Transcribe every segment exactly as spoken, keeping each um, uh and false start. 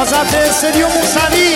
حضرت استدیو موسوی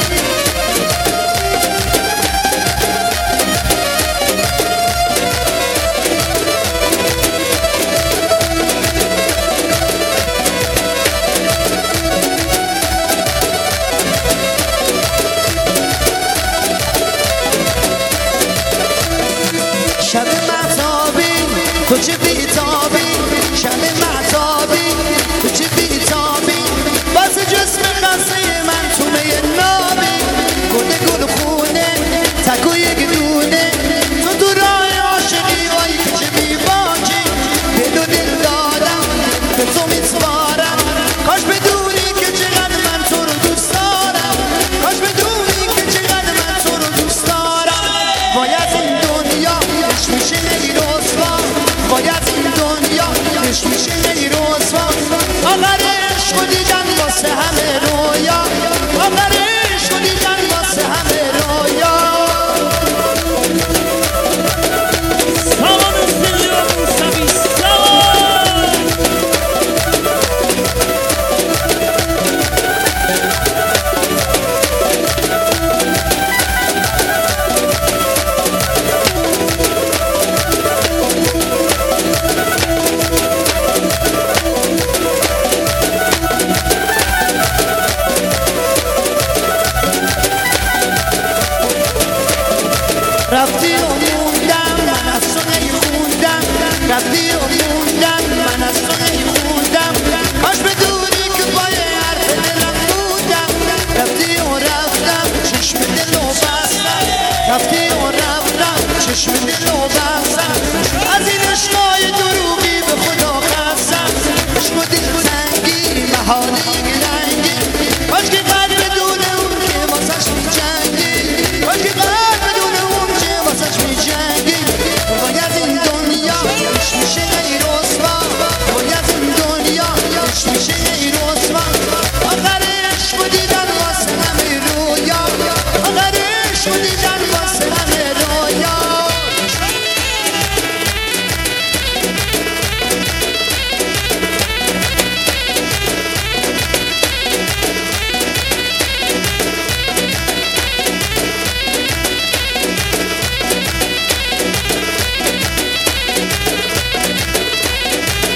شب مهتابی تو چه بیتابی، شب مهتابی تو چه بیتابی، باز جسم خسته من تو می نابی، گل گل خونه تکو یک دونه، تو تو راه عاشقی هایی که چه بیباکی، دل و دل دادم به تو میسپارم، کاش بدونی که چقدر من تو رو دوست دارم، کاش بدونی که چقدر من تو رو دوست دارم. باید این دنیا عشق میشه ای رسوا، باید این دنیا عشق میشه ای رسوا، آخر عشق دیدن واسه همه رویا، آخر عشق دیدن واسه همه رویا. سلام استدیو موسوی سلام. رفتی و موندم من از تو نیخوندم، رفتی